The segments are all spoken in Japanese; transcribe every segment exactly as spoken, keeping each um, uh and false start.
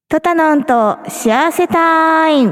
トタノンと幸せタイム。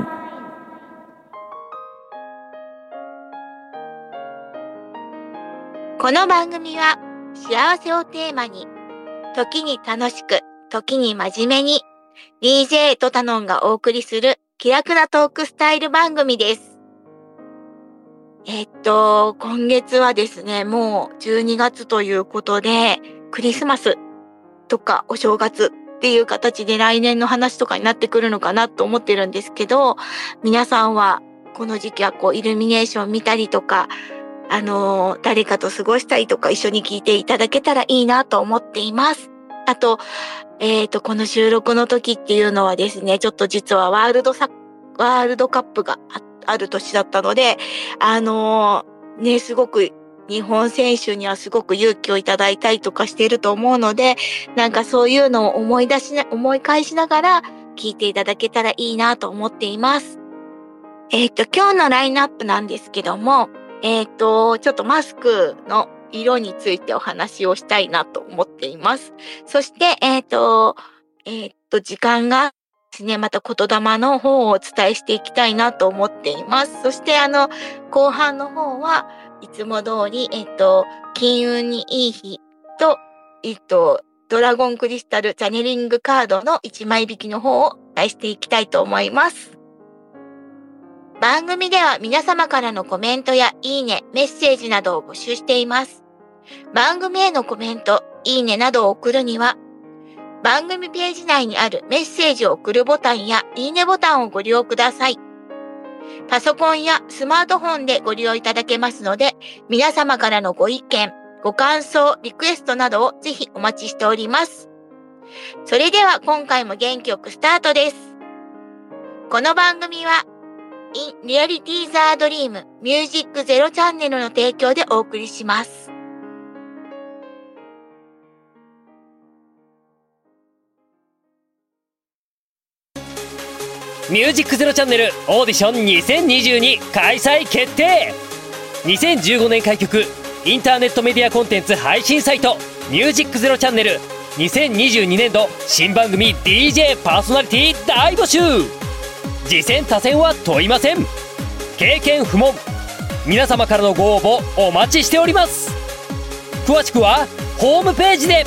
この番組は幸せをテーマに、時に楽しく、時に真面目に ディージェー トタノンがお送りする気楽なトークスタイル番組です。えっと今月はですね、もうじゅうにがつということで、クリスマスとかお正月っていう形で来年の話とかになってくるのかなと思ってるんですけど、皆さんはこの時期はこうイルミネーション見たりとか、あのー、誰かと過ごしたりとか一緒に聞いていただけたらいいなと思っています。あと、えっと、この収録の時っていうのはですね、ちょっと実はワールドサワールドカップが あ, ある年だったので、あのー、ね、すごく日本選手にはすごく勇気をいただいたりとかしていると思うので、なんかそういうのを思い出しな、思い返しながら聞いていただけたらいいなと思っています。えっと、今日のラインナップなんですけども、えっと、ちょっとマスクの色についてお話をしたいなと思っています。そして、えっと、えっと、時間がですね、また言霊の方をお伝えしていきたいなと思っています。そして、あの、後半の方はいつも通り、えっと、金運にいい日と、えっと、ドラゴンクリスタルチャネリングカードのいちまい引きの方をお伝えしていきたいと思います。番組では皆様からのコメントやいいね、メッセージなどを募集しています。番組へのコメント、いいねなどを送るには、番組ページ内にあるメッセージを送るボタンやいいねボタンをご利用ください。パソコンやスマートフォンでご利用いただけますので、皆様からのご意見、ご感想、リクエストなどをぜひお待ちしております。それでは今回も元気よくスタートです。この番組は、In Reality the Dream Music Zero チャンネルの提供でお送りします。 ミュージックゼロチャンネルオーディションにせんにじゅうに開催決定。にせんじゅうごねん開局インターネットメディアコンテンツ配信サイトミュージックゼロチャンネルにせんにじゅうにねん度新番組 ディージェー パーソナリティ大募集。次戦他戦は問いません。経験不問。皆様からのご応募お待ちしております。詳しくはホームページで。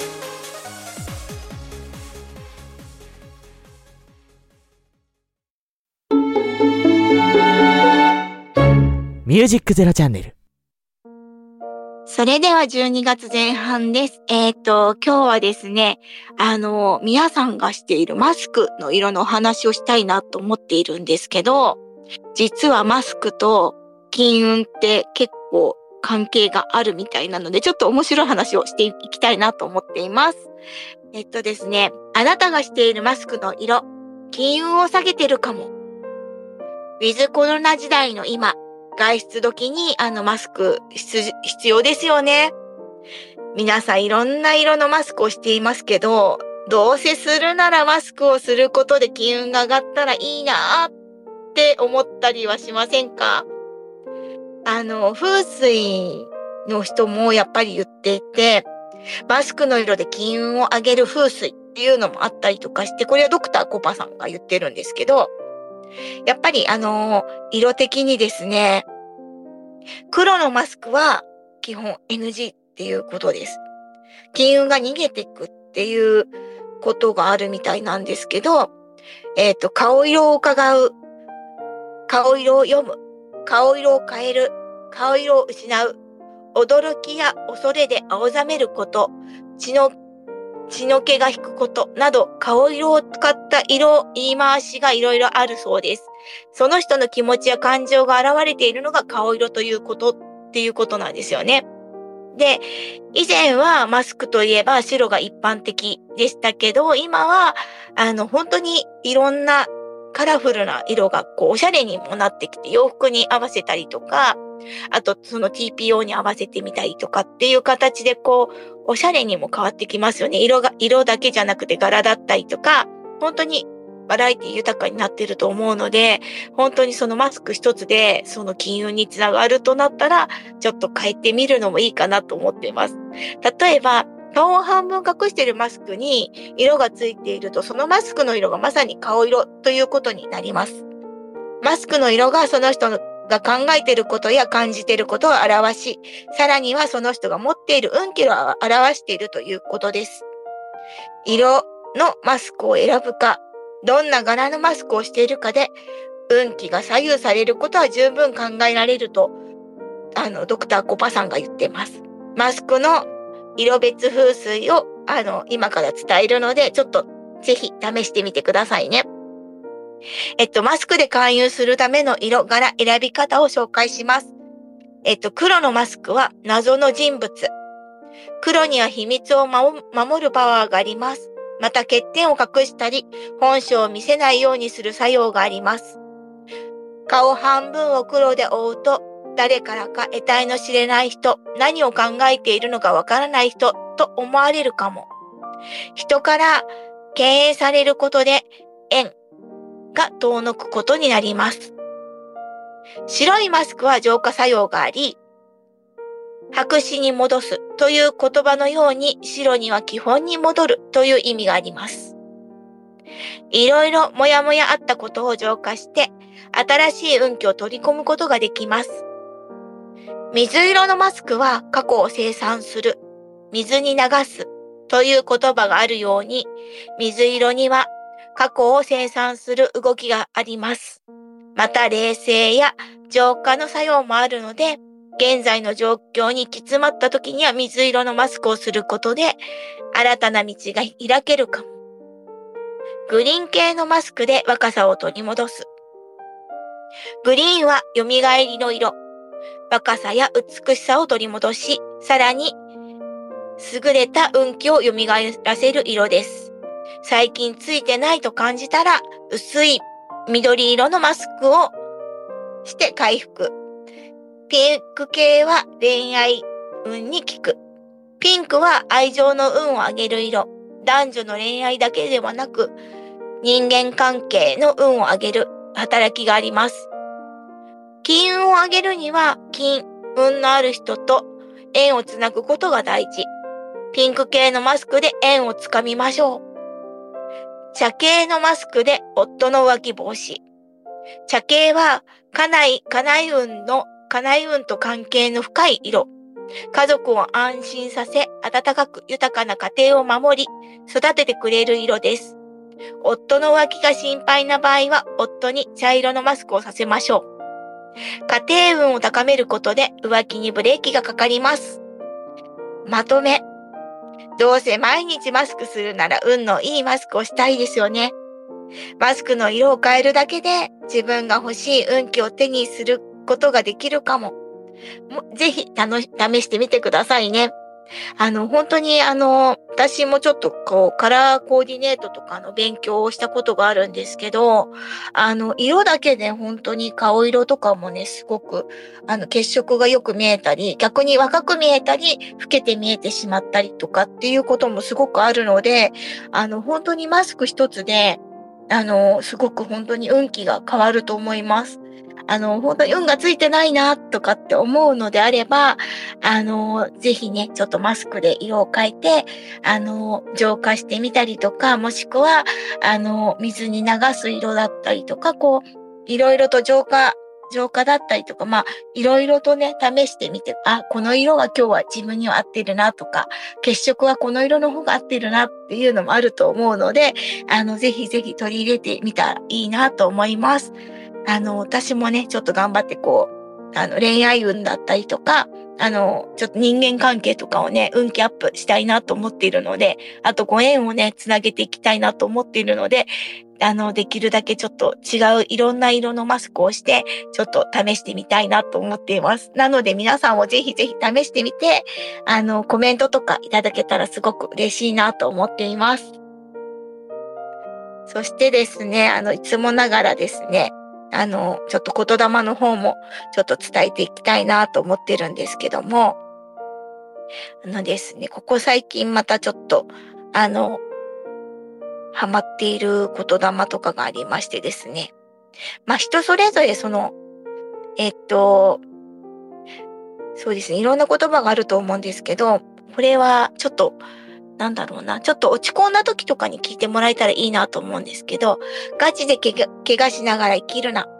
ミュージックゼロチャンネル。 それではじゅうにがつぜん半です。えっと、今日はですね、あの、皆さんがしているマスクの色のお話をしたいなと思っているんですけど、実はマスクと金運って結構関係があるみたいなので、ちょっと面白い話をしていきたいなと思っています。えっとですね、あなたがしているマスクの色、金運を下げてるかも。ウィズコロナ時代の今、外出時にあのマスク必要ですよね。皆さんいろんな色のマスクをしていますけど、どうせするならマスクをすることで金運が上がったらいいなって思ったりはしませんか？あの、風水の人もやっぱり言っていて、マスクの色で金運を上げる風水っていうのもあったりとかして、これはドクターコパさんが言ってるんですけど、やっぱりあの、色的にですね、黒のマスクは基本 エヌジー っていうことです。金運が逃げていくっていうことがあるみたいなんですけど、えっと、顔色を伺う、顔色を読む、顔色を変える、顔色を失う、驚きや恐れで青ざめること、血の血の気が引くことなど、顔色を使った色言い回しがいろいろあるそうです。その人の気持ちや感情が現れているのが顔色ということっていうことなんですよね。で、以前はマスクといえば白が一般的でしたけど、今はあの本当にいろんなカラフルな色がこうおしゃれにもなってきて、洋服に合わせたりとか、あとその ティーピーオー に合わせてみたりとかっていう形でこうおしゃれにも変わってきますよね。色が色だけじゃなくて柄だったりとか、本当にバラエティ豊かになっていると思うので、本当にそのマスク一つでその金運につながるとなったら、ちょっと変えてみるのもいいかなと思っています。例えば顔を半分隠しているマスクに色がついていると、そのマスクの色がまさに顔色ということになります。マスクの色がその人が考えていることや感じていることを表し、さらにはその人が持っている運気を表しているということです。色のマスクを選ぶか、どんな柄のマスクをしているかで、運気が左右されることは十分考えられると、あの、ドクターコパさんが言っています。マスクの色別風水を、あの、今から伝えるので、ちょっとぜひ試してみてくださいね。えっと、マスクで勧誘するための色柄選び方を紹介します。えっと、黒のマスクは謎の人物。黒には秘密を守るパワーがあります。また欠点を隠したり、本性を見せないようにする作用があります。顔半分を黒で覆うと、誰からか得体の知れない人、何を考えているのかわからない人と思われるかも。人から敬遠されることで縁が遠のくことになります。白いマスクは浄化作用があり、白紙に戻すという言葉のように白には基本に戻るという意味があります。いろいろもやもやあったことを浄化して新しい運気を取り込むことができます。水色のマスクは過去を清算する、水に流すという言葉があるように、水色には過去を清算する動きがあります。また冷静や浄化の作用もあるので、現在の状況に行き詰まった時には水色のマスクをすることで新たな道が開けるかも。グリーン系のマスクで若さを取り戻す。グリーンは蘇りの色。若さや美しさを取り戻し、さらに優れた運気を蘇らせる色です。最近ついてないと感じたら、薄い緑色のマスクをして回復。ピンク系は恋愛運に効く。ピンクは愛情の運を上げる色。男女の恋愛だけではなく、人間関係の運を上げる働きがあります。金運を上げるには、金運のある人と縁をつなぐことが大事。ピンク系のマスクで縁をつかみましょう。茶系のマスクで夫の浮気防止。茶系は家内、家内運の家内運と関係の深い色。家族を安心させ、温かく豊かな家庭を守り、育ててくれる色です。夫の浮気が心配な場合は、夫に茶色のマスクをさせましょう。家庭運を高めることで浮気にブレーキがかかります。まとめ。どうせ毎日マスクするなら運のいいマスクをしたいですよね。マスクの色を変えるだけで自分が欲しい運気を手にすることができるかも。ぜひ試してみてくださいね。あの、本当にあの、私もちょっとこう、カラーコーディネートとかの勉強をしたことがあるんですけど、あの、色だけで本当に顔色とかもね、すごく、あの、血色がよく見えたり、逆に若く見えたり、老けて見えてしまったりとかっていうこともすごくあるので、あの、本当にマスク一つで、あの、すごく本当に運気が変わると思います。あの、本当に運がついてないな、とかって思うのであれば、あの、ぜひね、ちょっとマスクで色を変えて、あの、浄化してみたりとか、もしくは、あの、水に流す色だったりとか、こう、いろいろと浄化、浄化だったりとか、まあ、いろいろとね、試してみて、あ、この色が今日は自分には合ってるなとか、血色はこの色の方が合ってるなっていうのもあると思うので、あの、ぜひぜひ取り入れてみたらいいなと思います。あの、私もね、ちょっと頑張ってこう、あの、恋愛運だったりとか、あの、ちょっと人間関係とかをね、運気アップしたいなと思っているので、あとご縁をね、つなげていきたいなと思っているので、あの、できるだけちょっと違ういろんな色のマスクをして、ちょっと試してみたいなと思っています。なので皆さんもぜひぜひ試してみて、あの、コメントとかいただけたらすごく嬉しいなと思っています。そしてですね、あの、いつもながらですね、あの、ちょっと言霊の方もちょっと伝えていきたいなと思ってるんですけども、あのですね、ここ最近またちょっと、あの、ハマっている言霊とかがありましてですね。まあ人それぞれその、えっと、そうですね、いろんな言葉があると思うんですけど、これはちょっとなんだろうな、ちょっと落ち込んだ時とかに聞いてもらえたらいいなと思うんですけど、ガチでけが、怪我しながら生きるな。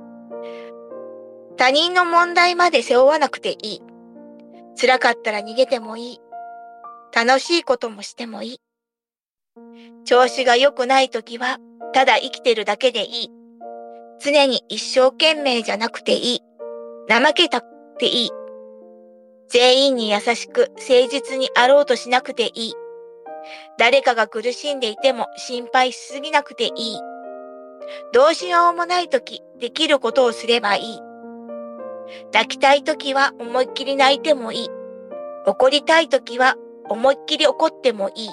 他人の問題まで背負わなくていい。辛かったら逃げてもいい。楽しいこともしてもいい。調子が良くない時は、ただ生きてるだけでいい。常に一生懸命じゃなくていい。怠けたっていい。全員に優しく誠実にあろうとしなくていい。誰かが苦しんでいても心配しすぎなくていい。どうしようもないとき、できることをすればいい。泣きたいときは思いっきり泣いてもいい。怒りたいときは思いっきり怒ってもいい。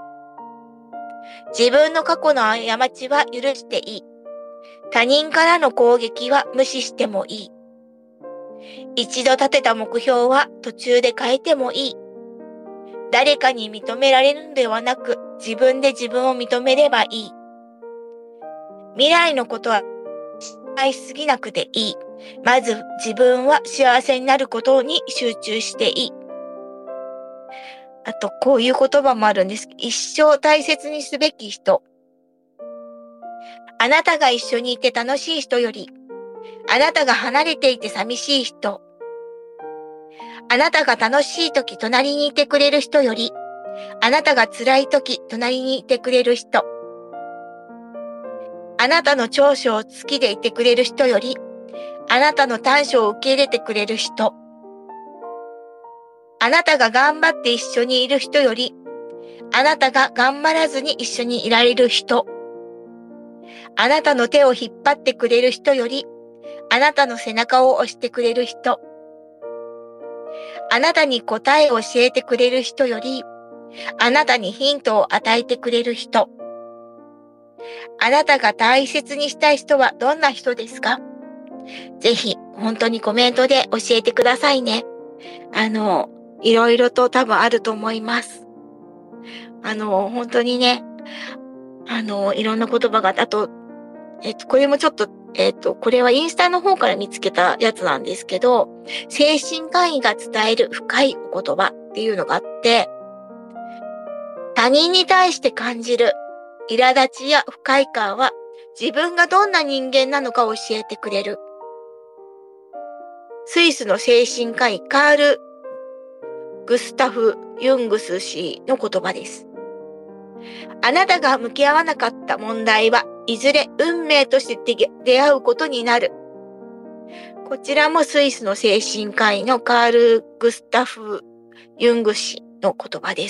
自分の過去の過ちは許していい。他人からの攻撃は無視してもいい。一度立てた目標は途中で変えてもいい。誰かに認められるのではなく、自分で自分を認めればいい。未来のことは心配しすぎなくていい。まず自分は幸せになることに集中していい。あと、こういう言葉もあるんです。一生大切にすべき人。あなたが一緒にいて楽しい人より、あなたが離れていて寂しい人。あなたが楽しいとき隣にいてくれる人より、あなたが辛いとき隣にいてくれる人。あなたの長所を好きでいてくれる人より、あなたの短所を受け入れてくれる人。あなたが頑張って一緒にいる人より、あなたが頑張らずに一緒にいられる人。あなたの手を引っ張ってくれる人より、あなたの背中を押してくれる人。あなたに答えを教えてくれる人より、あなたにヒントを与えてくれる人。あなたが大切にしたい人はどんな人ですか？ぜひ、本当にコメントで教えてくださいね。あの、いろいろと多分あると思います。あの、本当にね、あの、いろんな言葉が、あと、えっと、これもちょっと、えっと、これはインスタの方から見つけたやつなんですけど、精神科医が伝える深いお言葉っていうのがあって、他人に対して感じる苛立ちや不快感は自分がどんな人間なのかを教えてくれる。スイスの精神科医カール・グスタフ・ユングス氏の言葉です。あなたが向き合わなかった問題はいずれ運命として出会うことになる。こちらもスイスの精神科医のカール・グスタフ・ユング氏の言葉です。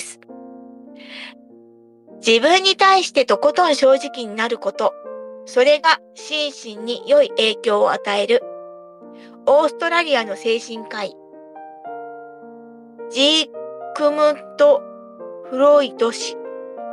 自分に対してとことん正直になること、それが心身に良い影響を与える。オーストラリアの精神科医、ジークムント・フロイト氏。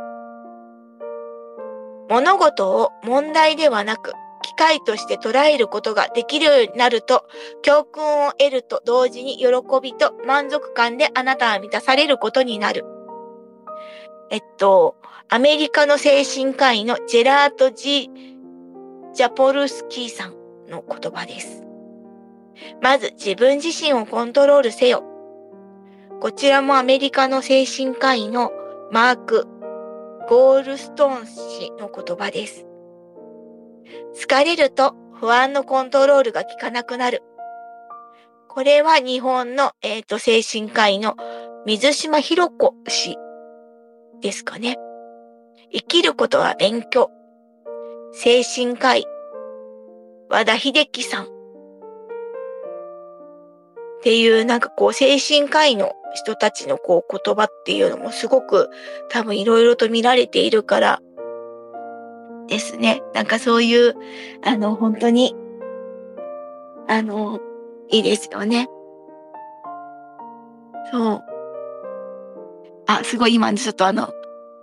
物事を問題ではなく機会として捉えることができるようになると、教訓を得ると同時に喜びと満足感であなたは満たされることになる。えっと、アメリカの精神科医のジェラート・ジ・ジャポルスキーさんの言葉です。まず自分自身をコントロールせよ。こちらもアメリカの精神科医のマーク・ゴールストーン氏の言葉です。疲れると不安のコントロールが効かなくなる。これは日本の、えーと、精神科医の水島博子氏ですかね。生きることは勉強。精神科医、和田秀樹さん。っていうなんかこう精神科医の人たちのこう言葉っていうのもすごく多分いろいろと見られているからですね。なんかそういうあの本当にあのいいですよね。そう。あ、すごい今ちょっとあの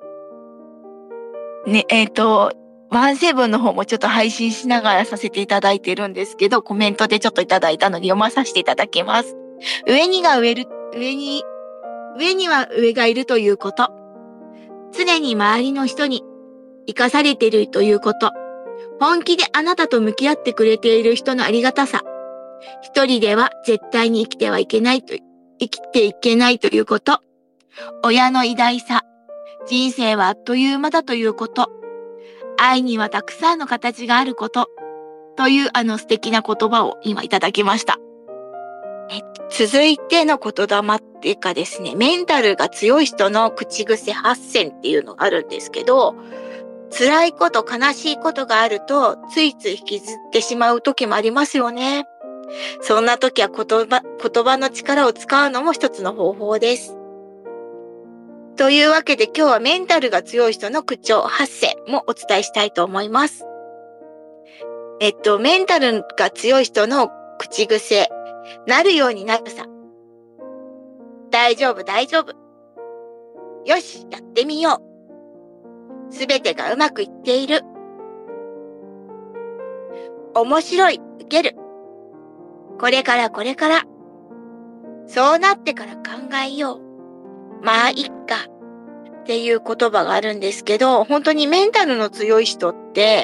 ねえっとワンセブンの方もちょっと配信しながらさせていただいてるんですけど、コメントでちょっといただいたので読まさせていただきます。上にが上る、上に、上には上がいるということ。常に周りの人に生かされているということ。本気であなたと向き合ってくれている人のありがたさ。一人では絶対に生きてはいけないと、生きていけないということ。親の偉大さ。 人生はあっという間だということ。愛にはたくさんの形があること。というあの素敵な言葉を今いただきました。え続いての言霊っていうかですね、メンタルが強い人の口癖はち選っていうのがあるんですけど、辛いこと、悲しいことがあると、ついつい引きずってしまう時もありますよね。そんな時は言葉、言葉の力を使うのも一つの方法です。というわけで今日はメンタルが強い人の口調はち選もお伝えしたいと思います。えっと、メンタルが強い人の口癖、なるようになるさ。大丈夫、大丈夫。よし、やってみよう。すべてがうまくいっている。面白い、受ける。これからこれから。そうなってから考えよう。まあ、いっか。っていう言葉があるんですけど、本当にメンタルの強い人って、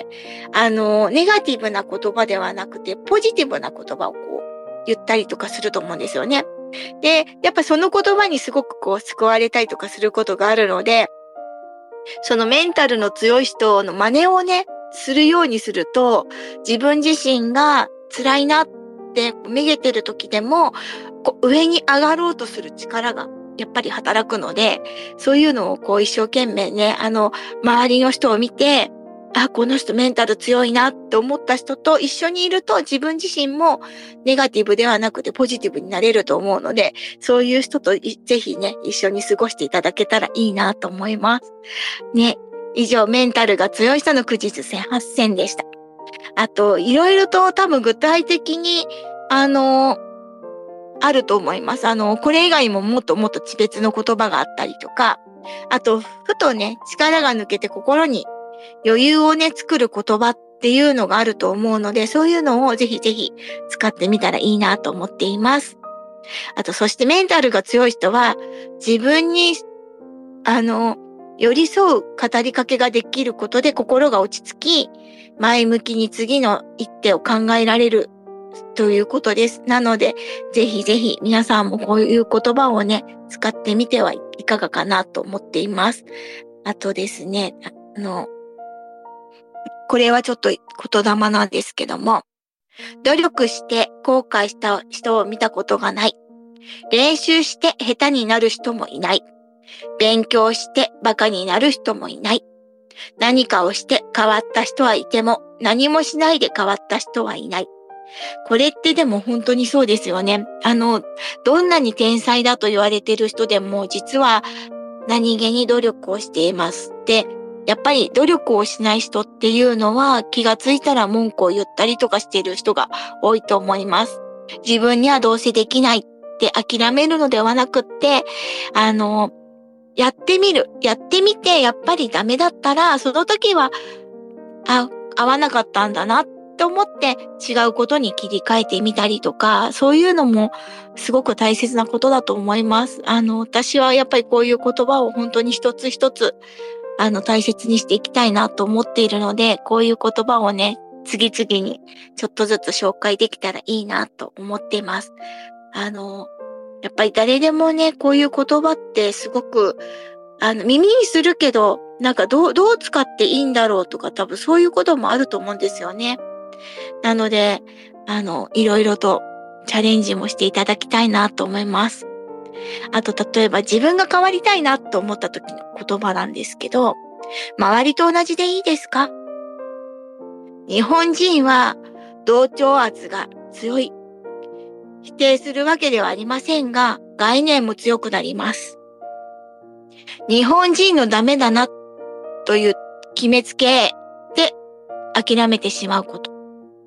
あの、ネガティブな言葉ではなくて、ポジティブな言葉をこう、言ったりとかすると思うんですよね。で、やっぱその言葉にすごくこう、救われたりとかすることがあるので、そのメンタルの強い人の真似をね、するようにすると、自分自身が辛いなってめげてる時でも、こう上に上がろうとする力がやっぱり働くので、そういうのをこう一生懸命ね、あの、周りの人を見て、あ、この人メンタル強いなって思った人と一緒にいると自分自身もネガティブではなくてポジティブになれると思うので、そういう人とぜひね、一緒に過ごしていただけたらいいなと思います。ね、以上メンタルが強い人の口癖はち選でした。あと、いろいろと多分具体的に、あの、あると思います。あの、これ以外ももっともっと別の言葉があったりとか、あと、ふとね、力が抜けて心に余裕をね、作る言葉っていうのがあると思うので、そういうのをぜひぜひ使ってみたらいいなと思っています。あと、そしてメンタルが強い人は、自分に、あの、寄り添う語りかけができることで心が落ち着き、前向きに次の一手を考えられるということです。なので、ぜひぜひ皆さんもこういう言葉をね、使ってみてはいかがかなと思っています。あとですね、あの、これはちょっと言霊なんですけども、努力して後悔した人を見たことがない。練習して下手になる人もいない。勉強してバカになる人もいない。何かをして変わった人はいても、何もしないで変わった人はいない。これってでも本当にそうですよね。あの、どんなに天才だと言われている人でも、実は何気に努力をしています。で、やっぱり努力をしない人っていうのは気がついたら文句を言ったりとかしている人が多いと思います。自分にはどうせできないって諦めるのではなくって、あの、やってみる。やってみて、やっぱりダメだったら、その時は、あ、合わなかったんだなって思って違うことに切り替えてみたりとか、そういうのもすごく大切なことだと思います。あの、私はやっぱりこういう言葉を本当に一つ一つ、あの、大切にしていきたいなと思っているので、こういう言葉をね、次々にちょっとずつ紹介できたらいいなと思っています。あの、やっぱり誰でもね、こういう言葉ってすごく、あの、耳にするけど、なんかどう、どう使っていいんだろうとか多分そういうこともあると思うんですよね。なので、あの、いろいろとチャレンジもしていただきたいなと思います。あと、例えば自分が変わりたいなと思った時の言葉なんですけど、周りと同じでいいですか？日本人は同調圧が強い。否定するわけではありませんが、概念も強くなります。日本人のダメだなという決めつけで諦めてしまうこと。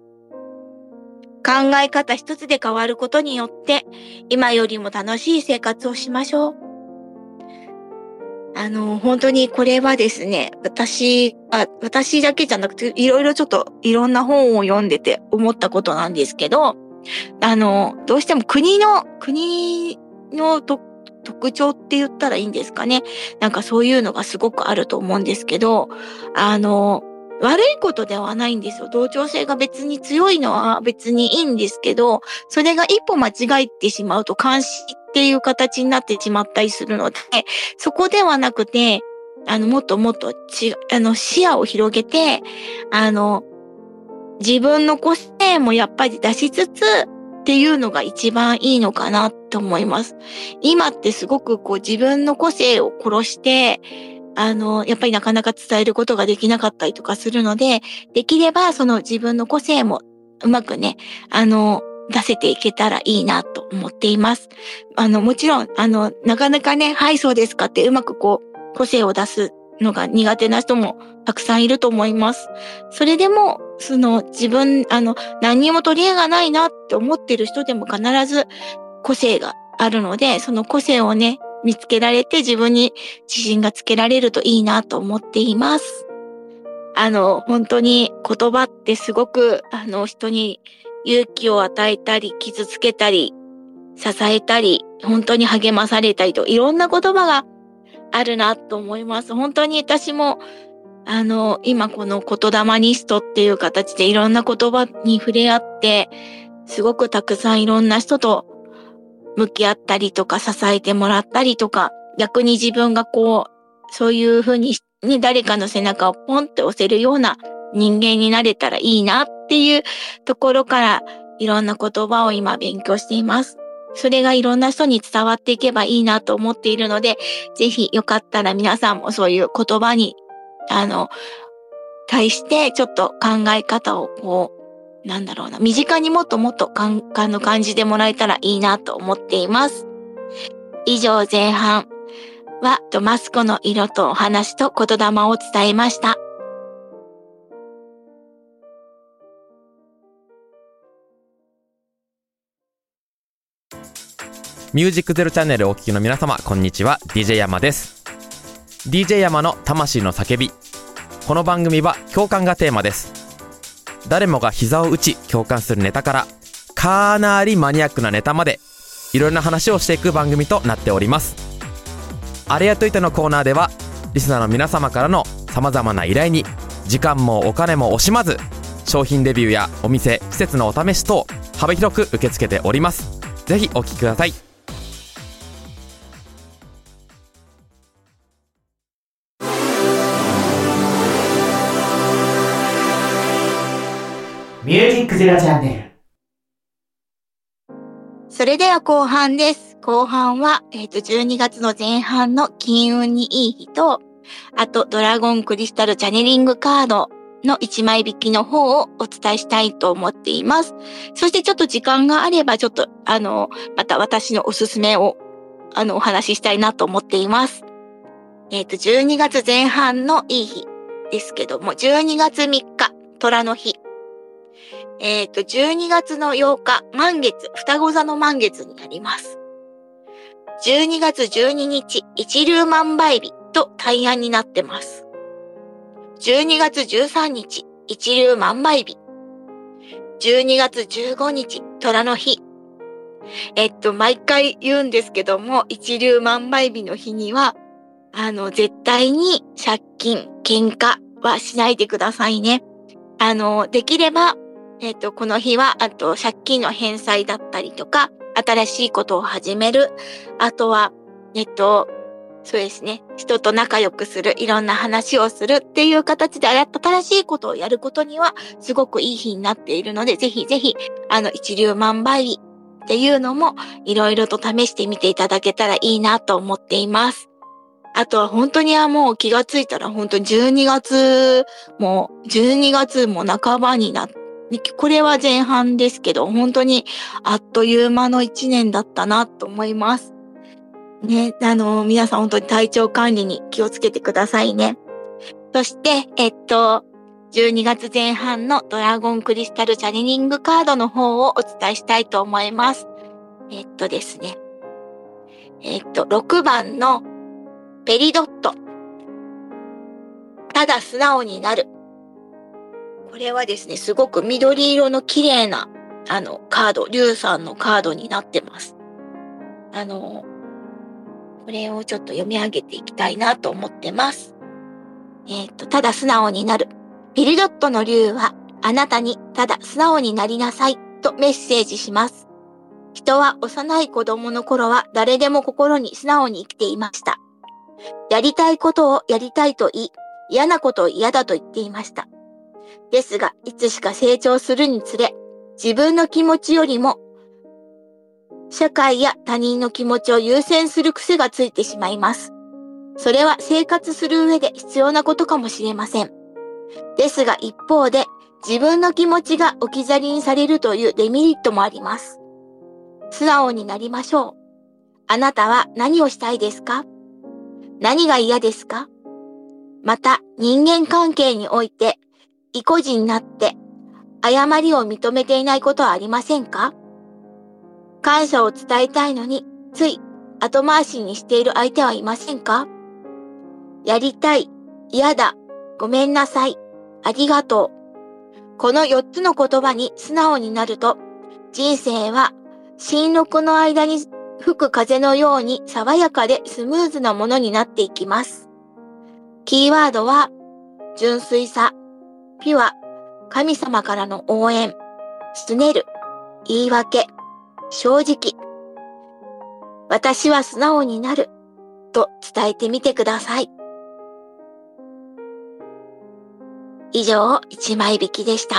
考え方一つで変わることによって、今よりも楽しい生活をしましょう。あの、本当にこれはですね、私、あ、私だけじゃなくて、いろいろちょっといろんな本を読んでて思ったことなんですけど、あの、どうしても国の、国のと特徴って言ったらいいんですかね。なんかそういうのがすごくあると思うんですけど、あの、悪いことではないんですよ。同調性が別に強いのは別にいいんですけど、それが一歩間違えてしまうと監視っていう形になってしまったりするので、そこではなくて、 あの、もっともっとち、あの、視野を広げて、あの、自分の個性もやっぱり出しつつっていうのが一番いいのかなと思います。今ってすごくこう自分の個性を殺して、あの、やっぱりなかなか伝えることができなかったりとかするので、できればその自分の個性もうまくね、あの、出せていけたらいいなと思っています。あの、もちろん、あの、なかなかね、はい、そうですかってうまくこう、個性を出すのが苦手な人もたくさんいると思います。それでも、その自分、あの、何にも取り柄がないなって思ってる人でも必ず個性があるので、その個性をね、見つけられて自分に自信がつけられるといいなと思っています。あの、本当に言葉ってすごく、あの、人に勇気を与えたり、傷つけたり、支えたり、本当に励まされたりと、いろんな言葉があるなと思います。本当に私も、あの、今この言霊ニストっていう形でいろんな言葉に触れ合って、すごくたくさんいろんな人と向き合ったりとか支えてもらったりとか、逆に自分がこう、そういうふうに、ね、誰かの背中をポンって押せるような人間になれたらいいなっていうところからいろんな言葉を今勉強しています。それがいろんな人に伝わっていけばいいなと思っているので、ぜひよかったら皆さんもそういう言葉に、あの、対してちょっと考え方をこう、なんだろうな、身近にもっともっと感の感じてもらえたらいいなと思っています。以上前半は、マスクの色とお話と言霊を伝えました。 ミュージックゼロチャンネルをお聞きの皆様、こんにちは。ディージェー 山です。ディージェー 山の魂の叫び。この番組は共感がテーマです。誰もが膝を打ち共感するネタから、かなりマニアックなネタまで、いろんな話をしていく番組となっております。あれやっといてのコーナーでは、リスナーの皆様からの様々な依頼に、時間もお金も惜しまず、商品レビューやお店、施設のお試し等、幅広く受け付けております。ぜひお聞きください。 ミュージックゼロチャンネル。 それでは後半です。後半は、えっと、じゅうにがつの前半の金運にいい日と、あと、ドラゴンクリスタルチャネリングカードのいちまい引きの方をお伝えしたいと思っています。そしてちょっと時間があれば、ちょっと、あの、また私のおすすめを、あの、お話ししたいなと思っています。えっと、じゅうにがつ前半のいい日ですけども、じゅうにがつみっか、虎の日。えっと、じゅうにがつのようか、満月、双子座の満月になります。じゅうにがつじゅうににち、一粒万倍日と大安になってます。じゅうにがつじゅうさんにち、一粒万倍日。じゅうにがつじゅうごにち、虎の日。えっと、毎回言うんですけども、一粒万倍日の日には、あの、絶対に借金、喧嘩はしないでくださいね。あの、できれば、えっと、この日は、あと、借金の返済だったりとか、新しいことを始める。あとは、えっと、そうですね。人と仲良くする。いろんな話をするっていう形で、新しいことをやることには、すごくいい日になっているので、ぜひぜひ、あの、一粒万倍日っていうのも、いろいろと試してみていただけたらいいなと思っています。あとは本当にはもう気がついたら本当にじゅうにがつも、じゅうにがつも半ばになって、これは前半ですけど、本当にあっという間の一年だったなと思います。ね、あの、皆さん本当に体調管理に気をつけてくださいね。そして、えっと、じゅうにがつぜん半のドラゴンクリスタルチャネリングカードの方をお伝えしたいと思います。えっとですね。えっと、ろくばんのペリドット。ただ素直になる。これはですね、すごく緑色の綺麗な、あの、カード、竜さんのカードになってます。あの、これをちょっと読み上げていきたいなと思ってます。えっと、ただ素直になる。ペリドットの竜は、あなたにただ素直になりなさいとメッセージします。人は幼い子供の頃は誰でも心に素直に生きていました。 やりたいことをやりたいと言い、嫌なことを嫌だと言っていました。ですが、いつしか成長するにつれ、自分の気持ちよりも、社会や他人の気持ちを優先する癖がついてしまいます。それは生活する上で必要なことかもしれません。ですが一方で、自分の気持ちが置き去りにされるというデメリットもあります。素直になりましょう。あなたは何をしたいですか？何が嫌ですか？また、人間関係において、意固地になって、誤りを認めていないことはありませんか？感謝を伝えたいのに、つい後回しにしている相手はいませんか？やりたい、嫌だ、ごめんなさい、ありがとう。このよっつの言葉に素直になると、人生は新緑の間に吹く風のように爽やかでスムーズなものになっていきます。キーワードは、純粋さ、ピュア、神様からの応援、すねる、言い訳、正直。私は素直になる、と伝えてみてください。以上、一枚引きでした。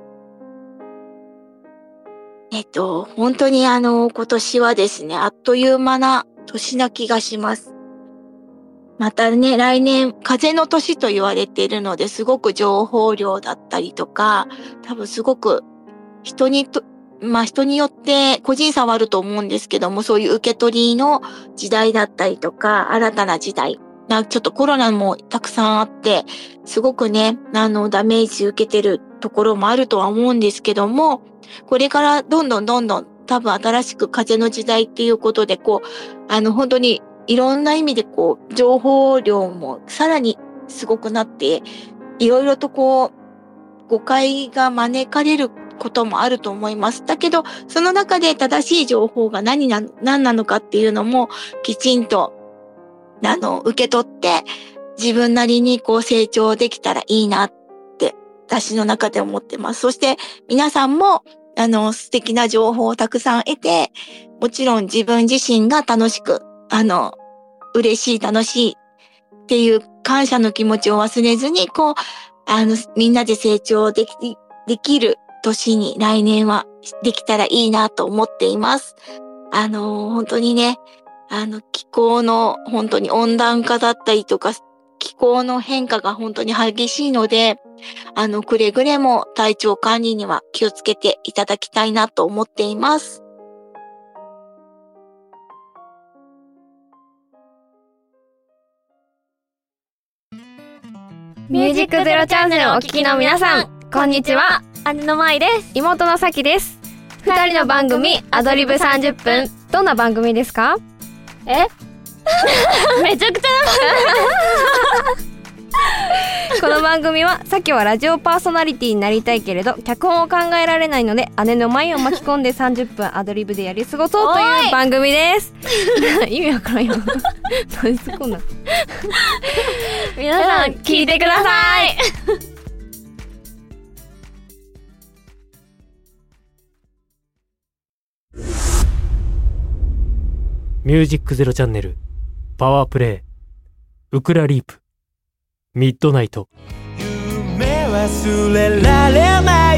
えっと、本当にあの、今年はですね、あっという間な年な気がします。またね、来年、風の年と言われているので、すごく情報量だったりとか、多分すごく人にと、まあ人によって個人差はあると思うんですけども、そういう受け取りの時代だったりとか、新たな時代。ちょっとコロナもたくさんあって、すごくね、あの、ダメージ受けてるところもあるとは思うんですけども、これからどんどんどんどん多分新しく風の時代っていうことで、こう、あの、本当にいろんな意味でこう、情報量もさらにすごくなって、いろいろとこう、誤解が招かれることもあると思います。だけど、その中で正しい情報が何な、何なのかっていうのも、きちんとあの、受け取って、自分なりにこう成長できたらいいなって、私の中で思ってます。そして、皆さんも、あの、素敵な情報をたくさん得て、もちろん自分自身が楽しく、あの、嬉しい、楽しいっていう感謝の気持ちを忘れずに、こう、あの、みんなで成長でき、できる年に来年はできたらいいなと思っています。あの、本当にね、あの、気候の本当に温暖化だったりとか、気候の変化が本当に激しいので、あの、くれぐれも体調管理には気をつけていただきたいなと思っています。 ミュージックゼロチャンネルをお聞きの皆さん、こんにちは。姉の舞です。妹のさきです。二人の番組、アドリブさんじゅっぷん。どんな番組ですか？えめちゃくちゃこの番組は、さきはラジオパーソナリティになりたいけれど脚本を考えられないので、姉の舞を巻き込んでさんじゅっぷんアドリブでやり過ごそうという番組です。意味わからんよ。何すこんな皆さん聞いてください。 ミュージックゼロチャンネルパワープレイウクラリープミッドナイト。 夢忘れられない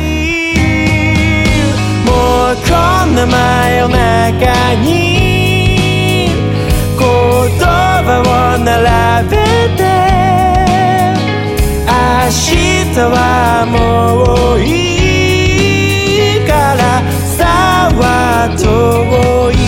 もうこんな真夜中に言葉を並べて明日はもういいからさは遠い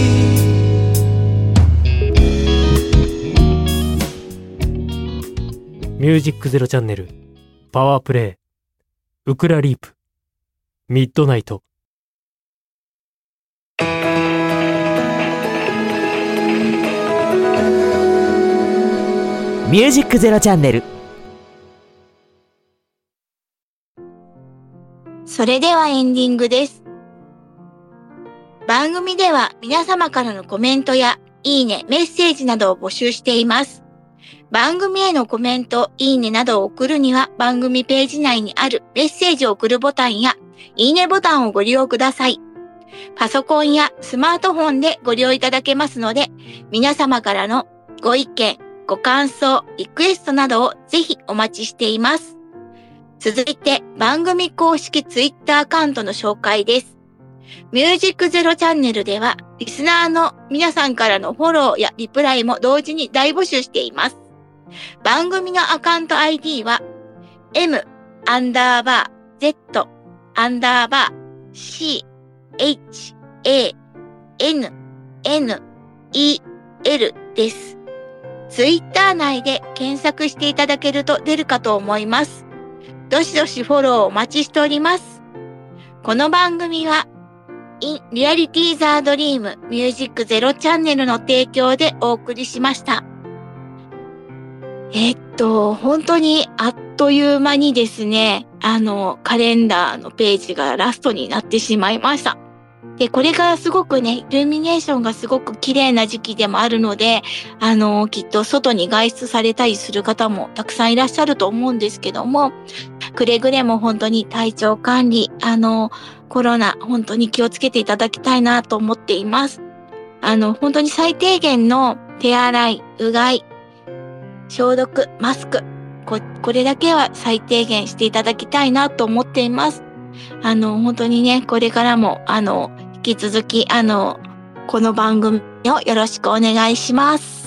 ミュージックゼロチャンネルパワープレイウクラリープミッドナイト。 ミュージックゼロチャンネル。 それではエンディングです。番組では皆様からのコメントやいいね、メッセージなどを募集しています。番組へのコメント、いいねなどを送るには番組ページ内にあるメッセージを送るボタンやいいねボタンをご利用ください。パソコンやスマートフォンでご利用いただけますので、皆様からのご意見、ご感想、リクエストなどをぜひお待ちしています。続いて番組公式ツイッターアカウントの紹介です。ミュージックゼロチャンネルではリスナーの皆さんからのフォローやリプライも同時に大募集しています。番組のアカウント アイディー は M アンダーバー Z アンダーバー C H A N N E L です。ツイッター内で検索していただけると出るかと思います。どしどしフォローをお待ちしております。この番組は In Reality the Dream Music ゼロチャンネルの提供でお送りしました。えっと、本当にあっという間にですね、あの、カレンダーのページがラストになってしまいました。で、これがすごくね、イルミネーションがすごく綺麗な時期でもあるので、あの、きっと外に外出されたりする方もたくさんいらっしゃると思うんですけども、くれぐれも本当に体調管理、あの、コロナ、本当に気をつけていただきたいなと思っています。あの、本当に最低限の手洗い、うがい、消毒、マスク、こ、これだけは最低限していただきたいなと思っています。あの、本当にね、これからも、あの、引き続き、あの、この番組をよろしくお願いします。